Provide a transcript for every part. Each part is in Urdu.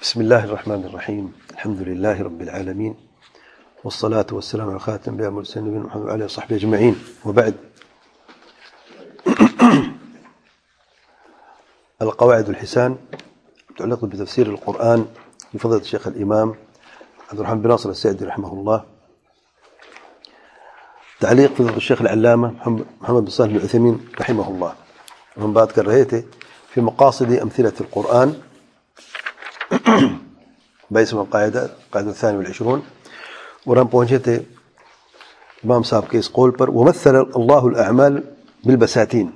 بسم الله الرحمن الرحيم. الحمد لله رب العالمين، والصلاة والسلام على خاتم الأنبياء والمرسلين نبينا محمد وعلى آله وصحبه أجمعين، وبعد. القواعد الحسان تتعلق بتفسير القرآن لفضيلة الشيخ الإمام عبد الرحمن بن ناصر السعدي رحمه الله. تعليق فضيلة الشيخ العلامة محمد بن صالح العثيمين رحمه الله. من بعد كرهيته في مقاصد أمثلة القرآن باسم القاعدة الثانية والعشرون، ورم پہنچے امام صاحب کے اس قول پر ومثل اللہ الاعمال بالبساتین.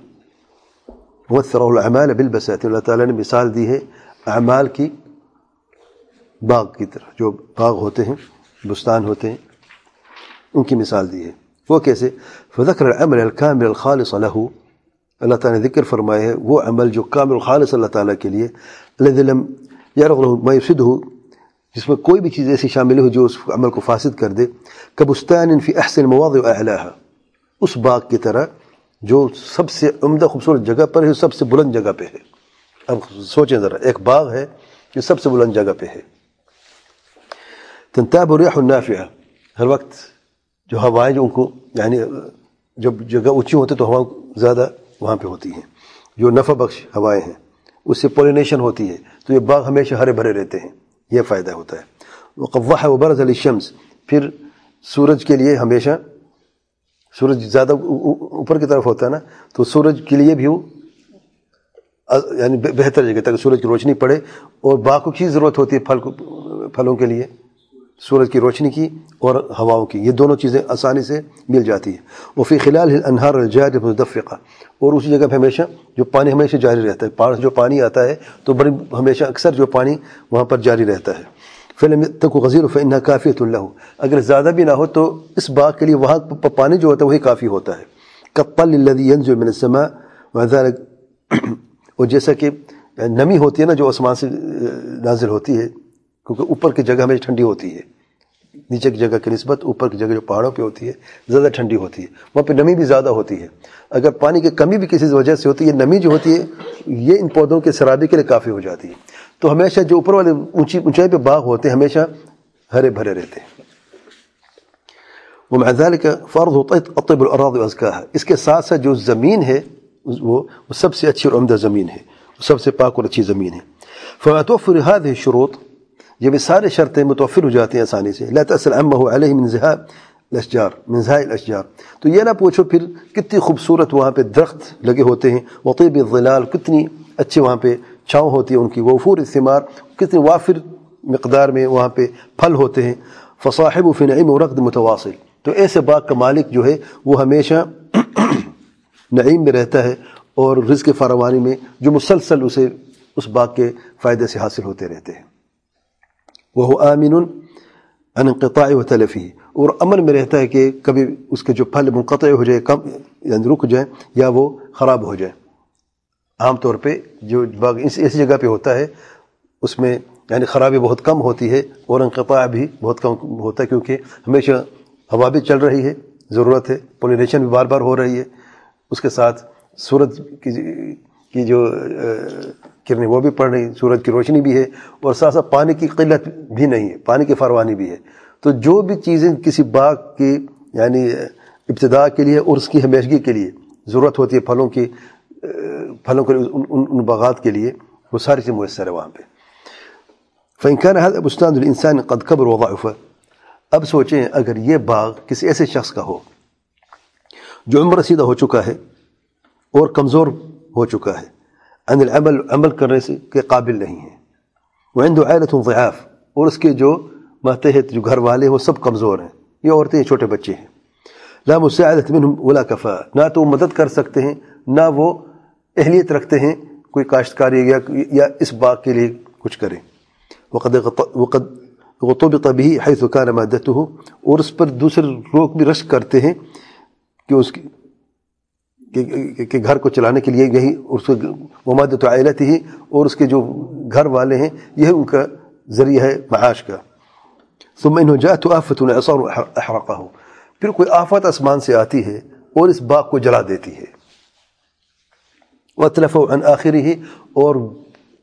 ومثل الاعمال بالبساتین، اللہ تعالیٰ نے مثال دی ہے اعمال کی باغ کی طرح، جو باغ ہوتے ہیں، بستان ہوتے ہیں، ان کی مثال دی ہے. وہ کیسے؟ فذکر العمل الکامل الخالص له، اللہ تعالیٰ نے ذکر فرمایا ہے وہ عمل جو کامل خالص اللہ تعالیٰ کے لیے، الذی لم یرغ له ما یفسدہ، جس میں کوئی بھی چیز ایسی شامل ہو جو اس عمل کو فاسد کر دے. کبستان فی احسن المواضع واعلاها، اس باغ کی طرح جو سب سے عمدہ خوبصورت جگہ پر ہے، سب سے بلند جگہ پہ ہے. اب سوچیں ذرا، ایک باغ ہے جو سب سے بلند جگہ پہ ہے. تنتاب الريح النافعة، ہر وقت جو ہوائیں جو ان کو، یعنی جب جگہ اونچی ہوتی تو ہوا زیادہ وہاں پہ ہوتی ہیں، جو نفع بخش ہوائیں ہیں، اس سے پولینیشن ہوتی ہے، تو یہ باغ ہمیشہ ہرے بھرے رہتے ہیں، یہ فائدہ ہوتا ہے. وقضح وبرز للشمس، پھر سورج کے لیے ہمیشہ، سورج زیادہ اوپر کی طرف ہوتا ہے نا، تو سورج کے لیے بھی وہ یعنی بہتر جگہ تاکہ سورج کی روشنی پڑے. اور باغ کو کی ضرورت ہوتی ہے پھلوں کے لیے، سورج کی روشنی کی اور ہواؤں کی، یہ دونوں چیزیں آسانی سے مل جاتی ہیں. وفی خلال الانہار الجاری المتدفقہ، اور اسی جگہ پہ ہمیشہ جو پانی ہمیشہ جاری رہتا ہے، پہاڑ سے جو پانی آتا ہے تو بڑی ہمیشہ اکثر جو پانی وہاں پر جاری رہتا ہے. فلم تک غزیر فإنها کافیۃ له، اگر زیادہ بھی نہ ہو تو اس باغ کے لیے وہاں پانی جو ہوتا ہے وہی کافی ہوتا ہے. كالطل الذي ينزل من السماء وذلك، اور جیسا کہ نمی ہوتی ہے نا جو آسمان سے نازل ہوتی ہے، کیونکہ اوپر کی جگہ ہمیشہ ٹھنڈی ہوتی ہے، نیچے کی جگہ کی نسبت اوپر کی جگہ جو پہاڑوں پہ ہوتی ہے زیادہ ٹھنڈی ہوتی ہے، وہاں پہ نمی بھی زیادہ ہوتی ہے. اگر پانی کی کمی بھی کسی وجہ سے ہوتی ہے، نمی جو ہوتی ہے یہ ان پودوں کے سرابی کے لیے کافی ہو جاتی ہے. تو ہمیشہ جو اوپر والے اونچائی پہ باغ ہوتے ہیں ہمیشہ ہرے بھرے رہتے ہیں. ومع ذلك فارض اطيب الاراضي وازكاها، اس کے ساتھ ساتھ جو زمین ہے وہ سب سے اچھی اور عمدہ زمین ہے، سب سے پاک اور اچھی زمین ہے. فما توفر هذه الشروط، جب یہ سارے شرطیں متوفر ہو جاتی ہیں آسانی سے، لا تسأل عما هو عليه من زهاء الاشجار، من زهاء الاشجار، تو یہ نہ پوچھو پھر کتنی خوبصورت وہاں پہ درخت لگے ہوتے ہیں، وطيب الظلال، کتنی اچھے وہاں پہ چھاؤں ہوتی ہے ان کی، وفور الثمار، کتنی وافر مقدار میں وہاں پہ پھل ہوتے ہیں. فصاحب فی نعیم ورغد متواصل، تو ایسے باغ کا مالک جو ہے وہ ہمیشہ نعیم میں رہتا ہے اور رزق فراوانی میں، جو مسلسل اسے اس باغ کے فائدے سے حاصل ہوتے رہتے ہیں. وہ آمن عن انقطاع وتلفه، اور امن میں رہتا ہے کہ کبھی اس کے جو پھل منقطع ہو جائے، کم یعنی رک جائیں یا وہ خراب ہو جائے. عام طور پہ جو باغ ایسی جگہ پہ ہوتا ہے اس میں یعنی خرابی بہت کم ہوتی ہے اور انقطاع بھی بہت کم ہوتا ہے، کیونکہ ہمیشہ ہوا بھی چل رہی ہے، ضرورت ہے، پولینیشن بھی بار بار ہو رہی ہے، اس کے ساتھ سورج کی جو کرنیں وہ بھی پڑ رہی، سورج کی روشنی بھی ہے، اور ساتھ ساتھ پانی کی قلت بھی نہیں ہے، پانی کی فراوانی بھی ہے. تو جو بھی چیزیں کسی باغ کی یعنی ابتداء کے لیے اور اس کی ہمیشگی کے لیے ضرورت ہوتی ہے، پھلوں کے ان باغات کے لیے، وہ ساری چیزیں میسر ہے وہاں پہ. فإن كان هذا بستان الإنسان قد كبر وضعف، اب سوچیں اگر یہ باغ کسی ایسے شخص کا ہو جو عمر رسیدہ ہو چکا ہے اور کمزور ہو چکا ہے، عن العمل، عمل کرنے سے کے قابل نہیں ہے، وعنده عائلة ضعاف، اور اس کے جو ماتحت جو گھر والے ہیں وہ سب کمزور ہیں، یہ عورتیں ہیں، چھوٹے بچے ہیں. لا مساعدة منهم ولا كفاءة، نہ تو وہ مدد کر سکتے ہیں نہ وہ اہلیت رکھتے ہیں کوئی کاشتکاری یا اس باغ کے لیے کچھ کریں. وقد غطبط به حيث كان مادته، اور اس پر دوسرے لوگ بھی رشک کرتے ہیں کہ اس کہ گھر کو چلانے کے لیے یہی اس کو ومادۃ عائلته، اور اس کے جو گھر والے ہیں یہ ان کا ذریعہ ہے معاش کا. ثم انه جاءت آفة اعصار احرقه، پھر کوئی آفت آسمان سے آتی ہے اور اس باغ کو جلا دیتی ہے. واتلفوا عن آخره، اور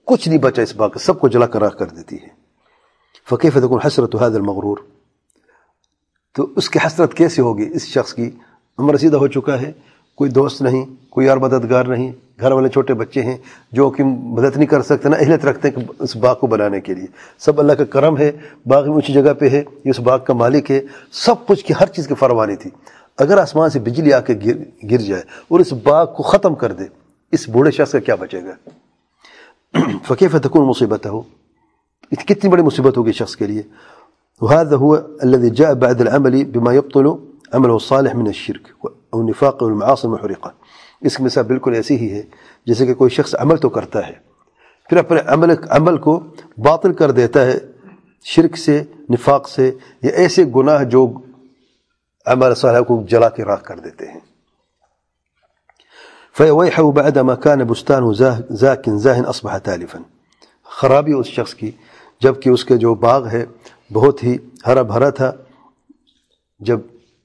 کچھ نہیں بچا اس باغ کا، سب کو جلا کر راکھ کر دیتی ہے. فکیف تکون حسرت هذا المغرور، تو اس کی حسرت کیسے ہوگی اس شخص کی، عمر رسیدہ ہو چکا ہے، کوئی دوست نہیں، کوئی اور مددگار نہیں، گھر والے چھوٹے بچے ہیں جو کہ مدد نہیں کر سکتے، نہ اہلیت رکھتے ہیں کہ اس باغ کو بنانے کے لیے. سب اللہ کا کرم ہے، باغ میں اونچی جگہ پہ ہے، یہ اس باغ کا مالک ہے، سب کچھ کی ہر چیز کی فروانی تھی. اگر آسمان سے بجلی آ کے گر جائے اور اس باغ کو ختم کر دے، اس بوڑھے شخص کا کیا بچے گا؟ فکیف تکون مصیبتہ، کتنی بڑی مصیبت ہوگی شخص کے لیے. وهذا هو الذي جاء بعد العمل بما يبطل عمله الصالح من الشرك او النفاق والمعاصي المحرقه. اس کی مثال بالکل ایسی ہی ہے جیسے کہ کوئی شخص عمل تو کرتا ہے، پھر اپنے عمل کو باطل کر دیتا ہے شرک سے، نفاق سے، یا ایسے گناہ جو عمل صالح کو جلا کے راکھ کر دیتے ہیں. فَوَيْحَهُ بَعْدَمَا كَانَ بُسْتَانُهُ زَاكٍ زَاهٍ أَصْبَحَ تَالِفًا. خرابی اس شخص کی، جبکہ اس کے جو باغ ہے بہت ہی ہرا بھرا تھا، جب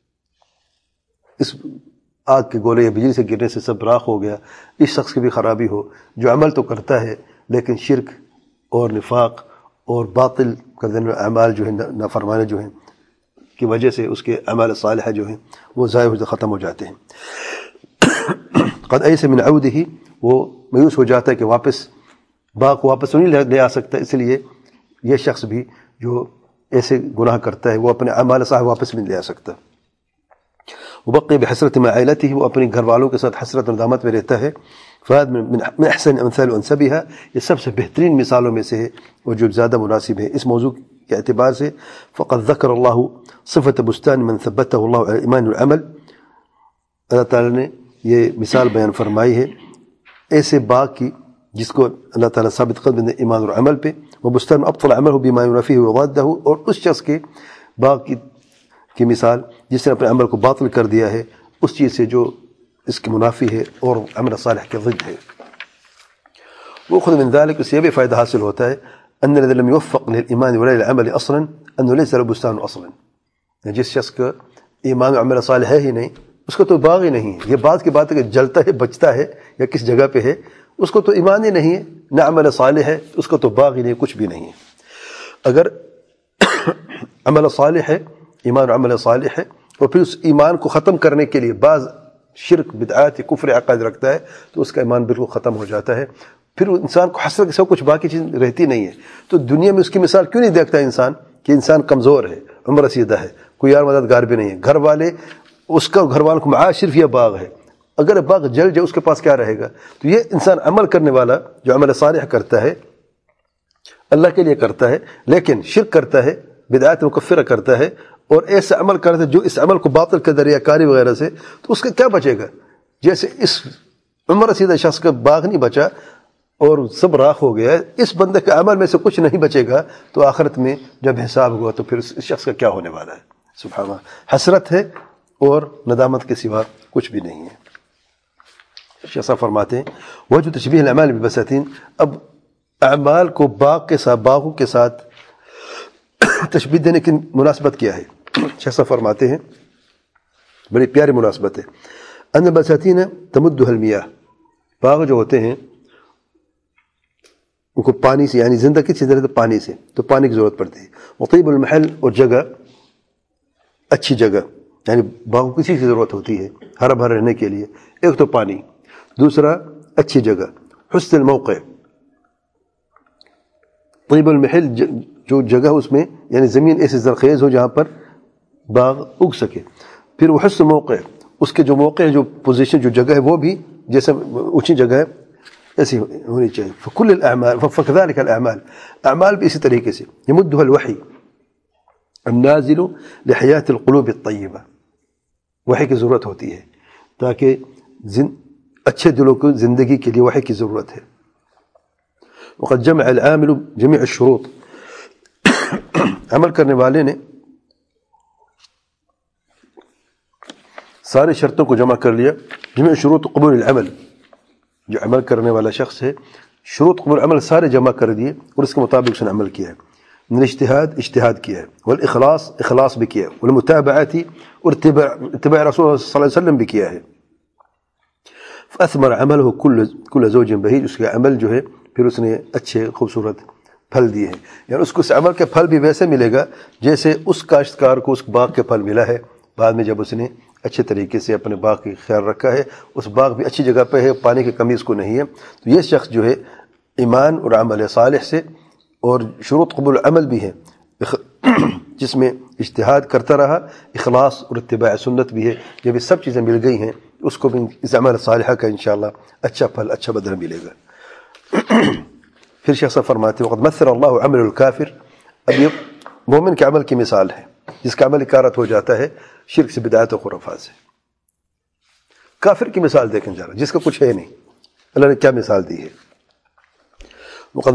اس آگ کے گولے یا بجلی سے گرنے سے سب راکھ ہو گیا. اس شخص کی بھی خرابی ہو جو عمل تو کرتا ہے لیکن شرک اور نفاق اور باطل کردن اعمال جو ہیں، نافرمانے جو ہیں کی وجہ سے اس کے اعمال صالحہ جو ہیں وہ ضائع ہو ختم ہو جاتے ہیں. قد ایسے من عودہ، وہ مایوس ہو جاتا ہے کہ واپس باغ کو واپس نہیں لے آ سکتا، اس لیے یہ شخص بھی جو ایسے گناہ کرتا ہے وہ اپنے اعمال صالحہ واپس نہیں لے آ سکتا. وبقي بحسرة مع عائلته، وہ اپنی گھر والوں کے ساتھ حسرت اور ندامت میں رہتا ہے. فهذا من احسن امثال وانسبها، یہ سب سے بہترین مثالوں میں سے ہے اور جو زیادہ مناسب ہے اس موضوع کے اعتبار سے. فقد ذکر اللہ صفت بستان من ثبته اللہ على ایمان والعمل، اللہ تعالیٰ نے یہ مثال بیان فرمائی ہے ایسے باغ کی جس کو اللہ تعالیٰ ثابت قدم ہے ایمان اور عمل پہ. وبستان ابطل عمله بما ينافيه ويضاده، اور اس شخص کے باغ کی مثال جس نے اپنے عمل کو باطل کر دیا ہے اس چیز سے جو اس کی منافی ہے اور عمل صالح کے ضد ہے. وہ خود من ذلك، اس سے یہ بھی فائدہ حاصل ہوتا ہے ان الذي لم يوفق للایمان ولا للعمل اصلا انه ليس له بستان اصلا. جس شخص کا ایمان و عمل صالح ہے ہی نہیں، اس کو تو باغ ہی نہیں ہے. یہ بات کی بات ہے کہ جلتا ہے، بچتا ہے یا کس جگہ پہ ہے، اس کو تو ایمان ہی نہیں ہے، نہ عمل صالح ہے، اس کو تو باغ ہی نہیں، کچھ بھی نہیں ہے. اگر عمل صالح ہے، ایمان و عمل صالح ہے، اور پھر اس ایمان کو ختم کرنے کے لیے بعض شرک، بدعات، کفر عقائد رکھتا ہے تو اس کا ایمان بالکل ختم ہو جاتا ہے. پھر انسان کو حسرت کے سب کچھ باقی چیز رہتی نہیں ہے. تو دنیا میں اس کی مثال کیوں نہیں دیکھتا انسان کہ انسان کمزور ہے، عمر رسیدہ ہے، کوئی اور مددگار بھی نہیں ہے، گھر والے اس کا گھر والوں کو معاش صرف یہ باغ ہے. اگر باغ جل جائے اس کے پاس کیا رہے گا؟ تو یہ انسان عمل کرنے والا جو عمل صالح کرتا ہے اللہ کے لیے کرتا ہے لیکن شرک کرتا ہے، بدعات مکفرہ کرتا ہے اور ایسا عمل کرتا ہے جو اس عمل کو باطل کے ذریعہ کاری وغیرہ سے، تو اس کا کیا بچے گا؟ جیسے اس عمر رسیدہ شخص کا باغ نہیں بچا اور سب راکھ ہو گیا، اس بندے کے عمل میں سے کچھ نہیں بچے گا تو آخرت میں جب حساب ہوا تو پھر اس شخص کا کیا ہونے والا ہے؟ سبحان اللہ، حسرت ہے اور ندامت کے سوا کچھ بھی نہیں ہے. شیخ صاحب فرماتے ہیں وجہ تشبیہ الاعمال بالبساتین، اب اعمال کو باغوں کے ساتھ تشبیہ دینے کی مناسبت کیا ہے؟ شیخ صاحب فرماتے ہیں بڑی پیاری مناسبت ہے. ان البساتین تمدها المیاہ، باغ جو ہوتے ہیں ان کو پانی سے، یعنی زندہ کس چیز سے؟ پانی سے، تو پانی کی ضرورت پڑتی ہے. وطیب المحل، اور جگہ، اچھی جگہ، یعنی باغ کو کسی کی ضرورت ہوتی ہے ہرا بھرا رہنے کے لیے. ایک تو پانی، دوسرا اچھی جگہ، حسن الموقع. طیب المحل، جو جگہ اس میں یعنی زمین ایسی زرخیز ہو جہاں پر باغ اگ سکے. پھر وہ حسن موقع، اس کے جو موقع ہے، جو پوزیشن، جو جگہ ہے وہ بھی جیسے اونچی جگہ ہے ایسی ہونی چاہیے. فکل الاعمال فكذلك الاعمال، اعمال بھی اسی طریقے سے. يمدها الوحی النازل لحیات القلوب الطیبہ، وحی کی ضرورت ہوتی ہے تاکہ اچھے دلوں کو زندگی کے لیے وحی کی ضرورت ہے. وقد جمع العامل جميع الشروط، عمل کرنے والے نے سارے شرطوں کو جمع کر لیا. جميع شروط قبول العمل، جو عمل کرنے والا شخص ہے شروط قبول عمل سارے جمع کر دیے اور اس کے مطابق اس نے عمل کیا ہے. من الاجتهاد، اجتہاد کیا ہے، والاخلاص، اخلاص بھی کیا ہے، والمتابعت، اور اتباع رسول صلی اللہ علیہ وسلم بھی کیا ہے. فاثمر عمله كل زوج بهيج، اس کا عمل جو ہے پھر اس نے اچھے خوبصورت پھل دیے ہیں. یعنی اس کو اس عمل کے پھل بھی ویسے ملے گا جیسے اس کاشتکار کو اس باغ کے پھل ملا ہے بعد میں جب اس نے اچھے طریقے سے اپنے باغ کی خیال رکھا ہے. اس باغ بھی اچھی جگہ پہ ہے, پانی کی کمی اس کو نہیں ہے. تو یہ شخص جو ہے ایمان اور عمل صالح سے, اور شروط قبول عمل بھی ہیں جس میں اجتہاد کرتا رہا, اخلاص اور اتباع سنت بھی ہے, یہ بھی سب چیزیں مل گئی ہیں, اس کو بھی اس عمل صالحہ کا انشاءاللہ اچھا پھل اچھا بدلہ ملے گا. پھر شیخ صاحب فرماتے ہیں وقد مثل اللہ عمل الکافر. اب یہ مومن کے عمل کی مثال ہے جس کا عمل اکارت ہو جاتا ہے شرک سے, بدعات و خرافات سے. کافر کی مثال دیکھیں ذرا جس کا کچھ ہے نہیں, اللہ نے کیا مثال دی ہے. وقد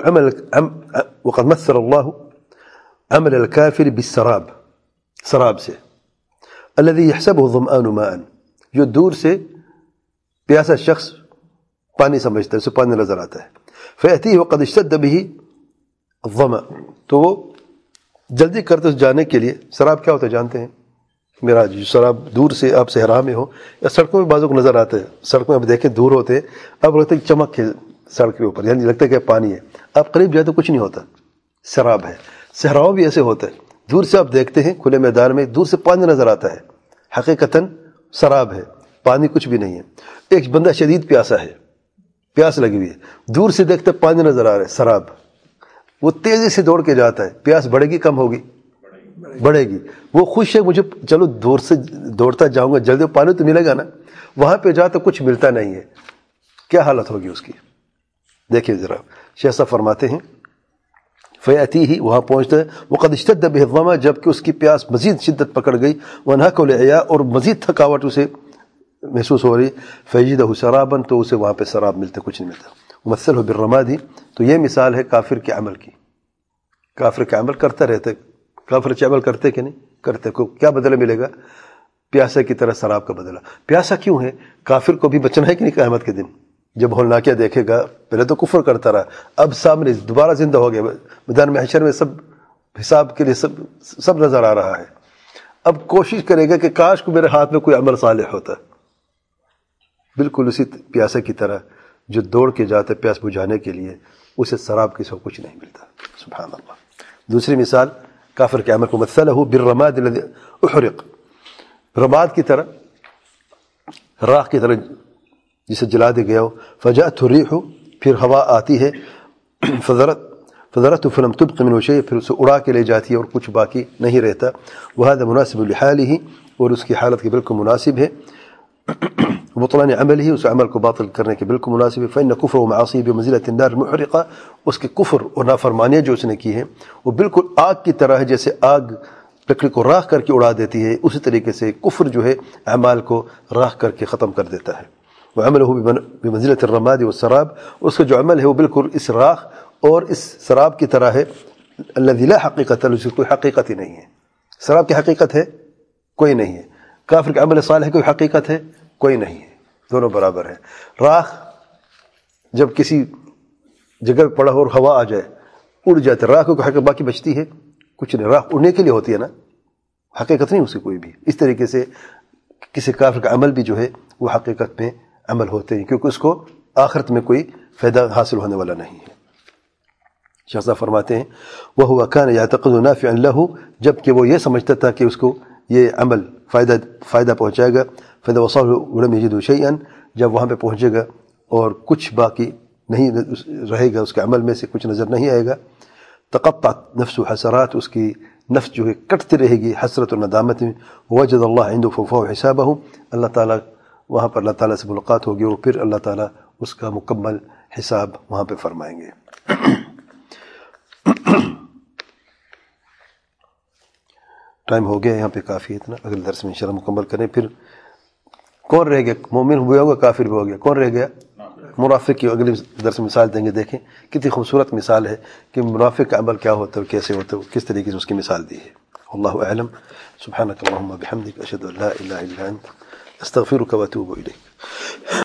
مثل اللہ عمل الکافر بالسراب, سراب سے, الذي يحسبه الظمآن ماء, جو دور سے پیاسا شخص پانی سمجھتا ہے, اسے پانی نظر آتا ہے. فيأتيه وقد اشتد به الظمأ, تو وہ جلدی کرتے اس جانے کے لیے. سراب کیا ہوتا ہے جانتے ہیں میرا, جو سراب دور سے آپ صحرا میں ہو یا سڑکوں میں بعضوں کو نظر آتا ہے, سڑکوں میں آپ دیکھیں دور ہوتے ہیں, اب لگتا ہے چمک ہے سڑک کے اوپر, یعنی لگتا ہے کہ پانی ہے. آپ قریب جائے تو کچھ نہیں ہوتا, سراب ہے. صحراؤں بھی ایسے ہوتا ہے, دور سے آپ دیکھتے ہیں کھلے میدان میں دور سے پانی نظر آتا ہے, حقیقتاً سراب ہے, پانی کچھ بھی نہیں ہے. ایک بندہ شدید پیاسا ہے, پیاس لگی ہوئی ہے, دور سے دیکھتے پانی نظر آ رہا ہے, سراب. وہ تیزی سے دوڑ کے جاتا ہے, پیاس بڑھے گی کم ہوگی, بڑھے گی. وہ خوش ہے مجھے چلو دور سے دوڑتا جاؤں گا, جلدی پانی تو ملے گا نا. وہاں پہ جا تو کچھ ملتا نہیں ہے, کیا حالت ہوگی اس کی. دیکھیں ذرا, شیخ صاحب فرماتے ہیں فیاتیہ, وہاں پہنچتا ہے, وقد اشتد بہ الظما, جب کہ اس کی پیاس مزید شدت پکڑ گئی, وانہک العیاء, اور مزید تھکاوٹ اسے محسوس ہو رہی, فیجدہ سرابا, تو اسے وہاں پہ سراب ملتا, کچھ نہیں ملتا. ومثلہ بالرماد, تو یہ مثال ہے کافر کے عمل کی. کافر کا عمل کرتا رہتا ہے, کافر اچھے عمل کرتے کہ نہیں کرتے, کو کیا بدلہ ملے گا, پیاسا کی طرح سراب کا بدلہ. پیاسا کیوں ہے, کافر کو بھی بچنا ہے کہ نہیں قیامت کے دن, جب ہولناکیہ دیکھے گا, پہلے تو کفر کرتا رہا, اب سامنے دوبارہ زندہ ہو گیا, میدان محشر میں سب حساب کے لیے سب نظر آ رہا ہے. اب کوشش کرے گا کہ کاش کو میرے ہاتھ میں کوئی عمل صالح ہوتا. بالکل اسی پیاسے کی طرح جو دوڑ کے جاتا ہے پیاس بجھانے کے لیے, اسے سراب کسی کو کچھ نہیں ملتا. سبحان اللہ. دوسری مثال کافر کے عمل کو, مثلہ بالرماد الذی احرق, رماد کی طرح, راخ کی طرح جسے جلا دے گیا ہو. فجاءت الريح, پھر ہوا آتی ہے, فذرت فلم تبق منه شيء, پھر اسے اڑا کے لے جاتی ہے اور کچھ باقی نہیں رہتا. وهذا مناسب لحاله, اور اس کی حالت کے بالکل مناسب ہے. بطلان عمل ہی, اس عمل کو باطل کرنے کے بالکل مناسب ہے. فإن كفر ومعاصی بمنزلة النار المحرقة, اس کے کفر اور نافرمانیاں جو اس نے کی ہیں وہ بالکل آگ کی طرح ہے, جیسے آگ لکڑی کو راخ کر کے اڑا دیتی ہے, اسی طریقے سے کفر جو ہے اعمال کو راخ کر کے ختم کر دیتا ہے. وعمله بمنزلة الرماد والسراب, اس کا جو عمل ہے وہ بالکل اس راخ اور اس سراب کی طرح ہے. الذي لا حقیقت, اس کی کوئی حقیقت ہی نہیں ہے. سراب کی حقیقت ہے کوئی نہیں ہے, کافر کے عمل صالح کی حقیقت ہے کوئی نہیں ہے, دونوں برابر ہیں. راخ جب کسی جگہ پہ پڑا ہو اور ہوا آ جائے اڑ جاتے, راخ کو حقیقت باقی بچتی ہے کچھ نہیں, راخ اڑنے کے لیے ہوتی ہے نا, حقیقت نہیں اس کی کوئی بھی. اس طریقے سے کسی کافر کا عمل بھی جو ہے وہ حقیقت میں عمل ہوتے ہیں, کیونکہ اس کو آخرت میں کوئی فائدہ حاصل ہونے والا نہیں ہے. شیخ صاحب فرماتے ہیں وَهُوَ كَانَ يَعْتَقِدُ نَافِعًا لَهُ, جب کہ وہ یہ سمجھتا تھا کہ اس کو یہ عمل فائدہ پہنچائے گا. فَإِذَا وَصَلَ وَلَمْ يَجِدْ شَيْئًا, جب وہاں پہ پہنچے گا اور کچھ باقی نہیں رہے گا, اس کے عمل میں سے کچھ نظر نہیں آئے گا. تقطعت نفس حسرات, اس کی نفس جو ہے کٹتی رہے گی حسرت و ندامت میں. وجد اللہ عنده فوفاه حسابه, اللہ تعالیٰ وہاں پر اللہ تعالیٰ سے ملاقات ہوگی اور پھر اللہ تعالیٰ اس کا مکمل حساب وہاں پہ فرمائیں گے. ٹائم ہو گیا یہاں پہ کافی, اتنا اگلے درس میں انشاءاللہ مکمل کریں. پھر کون رہ گیا, مومن بھی ہوگا کافر بھی ہو گیا, کون رہ گیا منافق کی. اگلے درس میں مثال دیں گے, دیکھیں کتنی خوبصورت مثال ہے کہ منافق کا عمل کیا ہوتا ہے, کیسے ہوتا ہے, کس طریقے سے اس کی مثال دی ہے. واللہ اعلم. سبحانک اللہم بحمدک, اشہد ان لا الہ الا انت, استغفرک واتوب الیک.